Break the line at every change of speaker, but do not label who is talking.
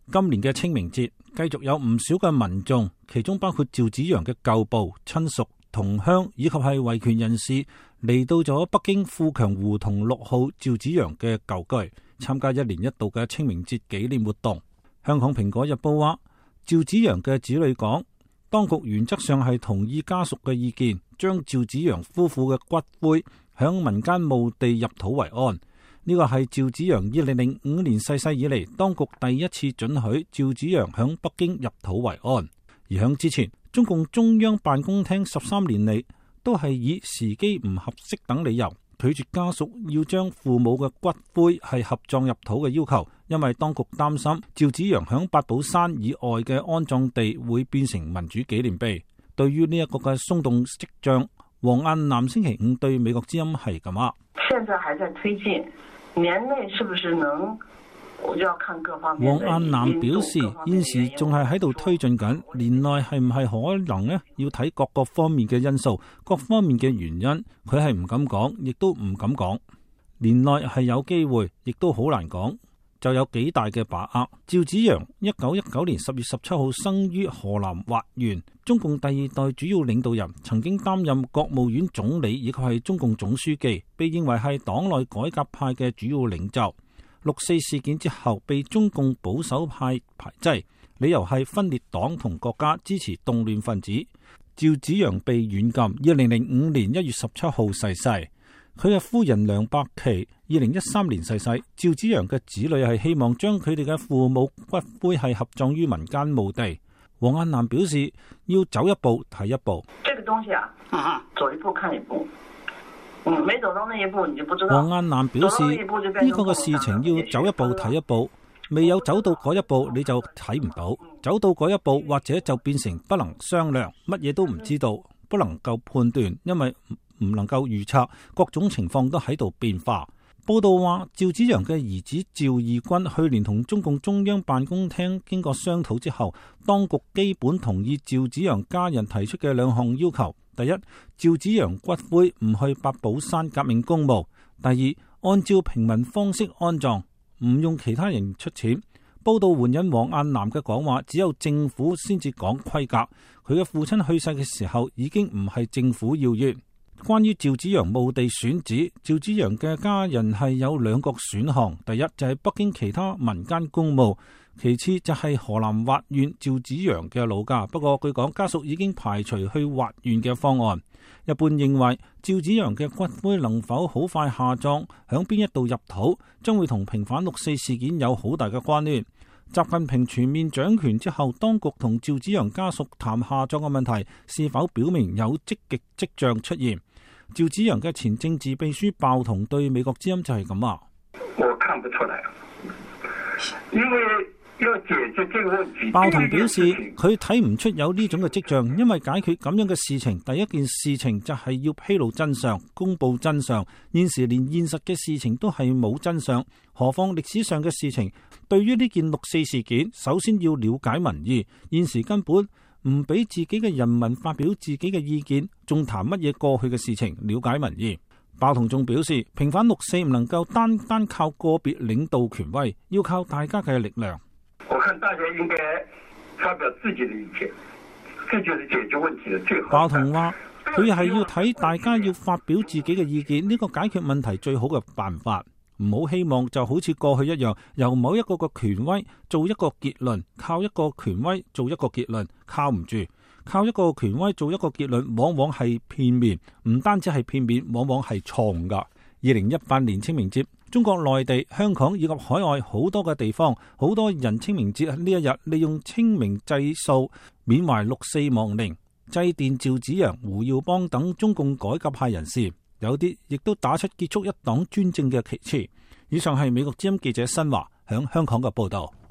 今年嘅清明節繼續有唔少嘅民眾，其中包括趙紫陽嘅舊部、親屬、同鄉以及係維權人士嚟到咗北京富強胡同6號趙紫陽嘅舊居，參加一年一度嘅清明節紀念活動。香港蘋果日報話，趙紫陽嘅子女講，當局原則上係同意家屬嘅意見，將趙紫陽夫婦嘅骨灰響民間墓地入土為安。呢個係趙紫陽2005年逝世以嚟，當局第一次准許趙紫陽響北京入土為安。而響之前，中共中央辦公廳13年嚟都係以時機唔合適等理由，拒絕家屬要將父母嘅骨灰係合葬入土嘅要求，因為當局擔心趙紫陽響八寶山以外嘅安葬地會變成民主紀念碑。對於呢一個嘅鬆動跡象，黃雁南星期五對美國之音係咁話：
現在還在推進，年內是不是能？我就要看各方面。
黃雁南表示，現時仲係喺度推進緊，年內係唔係可能呢？要睇各個方面嘅因素、各方面嘅原因，佢係唔敢講，亦都唔敢講。年內係有機會，亦都好難講，就有幾大嘅把握。趙紫陽1919年10月17號生於河南滑縣，中共第2代主要領導人，曾經擔任國務院總理以及係中共總書記，被認為係黨內改革派嘅主要領袖。6.4事件之後，被中共保守派排擠，理由係分裂黨同國家，支持動亂分子。趙紫陽被軟禁，2005年1月17號逝世。佢嘅夫人梁伯琪2013年逝世。趙紫陽嘅子女係希望將佢哋嘅父母骨灰係合葬於民間墓地。黃雁南表示，要走一步睇一步。
這個東西啊，走一步看一步。沒走到那一步，你就不知道。
黃雁南表示，呢個嘅事情要走一步睇一步，未有走到嗰一步，你就睇唔到；走到嗰一步，或者就變成不能商量，乜嘢都唔知道，不能夠判斷，因為唔能夠預測，各種情況都喺度變化。報道話，趙紫陽嘅兒子趙義軍去年同中共中央辦公廳經過商討之後，當局基本同意趙紫陽家人提出嘅2項要求。第一，趙紫陽骨灰唔去八寶山革命公墓；第二，按照平民方式安葬，唔用其他人出錢。報道援引黃雁南嘅講話，只有政府先至講規格。佢嘅父親去世嘅時候，已經唔係政府要員。關於趙紫陽墓地選址，趙紫陽嘅家人係有2個選項，第一就係北京其他民間公墓，其次就係河南滑縣趙紫陽嘅老家。不過據講，家屬已經排除去滑縣嘅方案。一般認為，趙紫陽嘅骨灰能否好快下葬，響邊一度入土，將會同平反6.4事件有好大嘅關聯。習近平全面掌權之後，當局同趙紫陽家屬談下葬嘅問題，是否表明有積極跡象出現？趙紫陽嘅前政治秘書鮑彤對美國之音就係咁話：
我看不出來，因為要解決這個問題。
鮑彤表示，佢睇唔出有呢種嘅跡象，因為解決咁樣嘅事情，第一件事情就係要披露真相、公布真相。現時連現實嘅事情都係冇真相，何況歷史上嘅事情？對於呢件6.4事件，首先要了解民意。現時根本唔俾自己嘅人民發表自己嘅意見，仲談乜嘢過去嘅事情？了解民意。鮑彤仲表示，平反6.4唔能夠單單靠個別領導權威，要靠大家嘅力量。
我看大家應該發表自己的意見，這就是解決問題的最好。
鮑彤話，佢係要睇大家要發表自己嘅意見，呢個解決問題最好嘅辦法。唔好希望就好似過去一樣，由某一個權威做一個結論，靠一個權威做一個結論，靠唔住。靠一個權威做一個結論，往往係片面，唔單止係片面，往往係錯誤㗎。2018年清明節，中國內地、香港以及海外好多嘅地方，好多人清明節呢一日利用清明祭掃緬懷6.4亡靈，祭奠趙紫陽、胡耀邦等中共改革派人士。有啲亦都打出結束一黨專政嘅旗幟。以上係美國之音記者新華響香港嘅報道。